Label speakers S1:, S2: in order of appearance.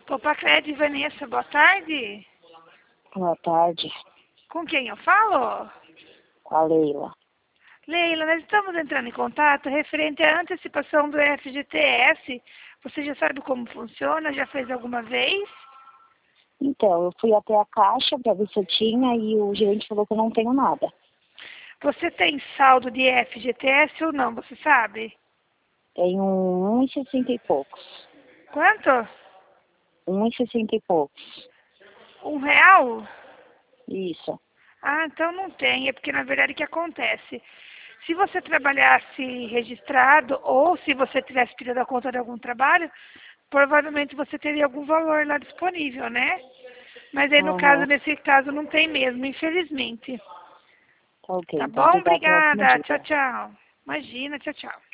S1: Popacred, Vanessa, boa tarde.
S2: Boa tarde,
S1: Com quem eu falo?
S2: com a Leila.
S1: Leila, nós estamos entrando em contato referente à antecipação do FGTS. Você já sabe como funciona? Já fez alguma vez?
S2: Então, eu fui até a caixa para ver se eu tinha e o gerente falou que eu não tenho nada.
S1: Você tem saldo de FGTS ou não, você sabe?
S2: Tenho 1,60 e poucos.
S1: Quanto?
S2: 1,60 e poucos.
S1: R$ 1?
S2: Isso.
S1: Ah, então não tem. É porque, na verdade, o que acontece? Se você trabalhasse registrado ou se você tivesse pedido a conta de algum trabalho, provavelmente você teria algum valor lá disponível, né? Mas aí, no caso,
S2: Aham.
S1: nesse caso, não tem mesmo, infelizmente.
S2: Tá ok.
S1: Tá
S2: Então,
S1: bom?
S2: obrigado pela última
S1: Obrigada. Tchau,
S2: dica.
S1: tchau. Imagina, tchau, tchau.